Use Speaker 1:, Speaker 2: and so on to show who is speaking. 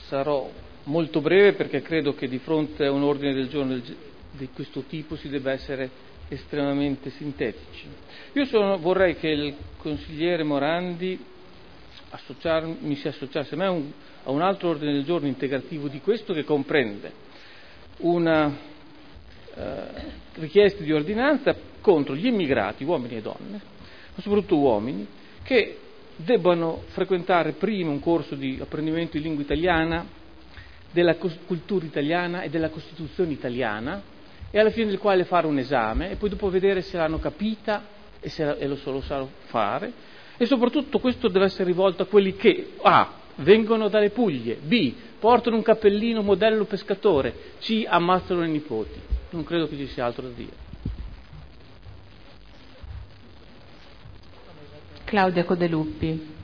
Speaker 1: Sarò molto breve perché credo che di fronte a un ordine del giorno di questo tipo si debba essere estremamente sintetici. Vorrei che il consigliere Morandi mi si associasse a me a un altro ordine del giorno integrativo di questo, che comprende una richiesta di ordinanza contro gli immigrati, uomini e donne, ma soprattutto uomini, che debbano frequentare prima un corso di apprendimento di lingua italiana, della cultura italiana e della Costituzione italiana, e alla fine del quale fare un esame e poi dopo vedere se l'hanno capita e lo sanno fare. E soprattutto questo deve essere rivolto a quelli che A. vengono dalle Puglie, B. portano un cappellino modello pescatore, C. ammazzano i nipoti. Non credo che ci sia altro da dire.
Speaker 2: Claudia Codeluppi.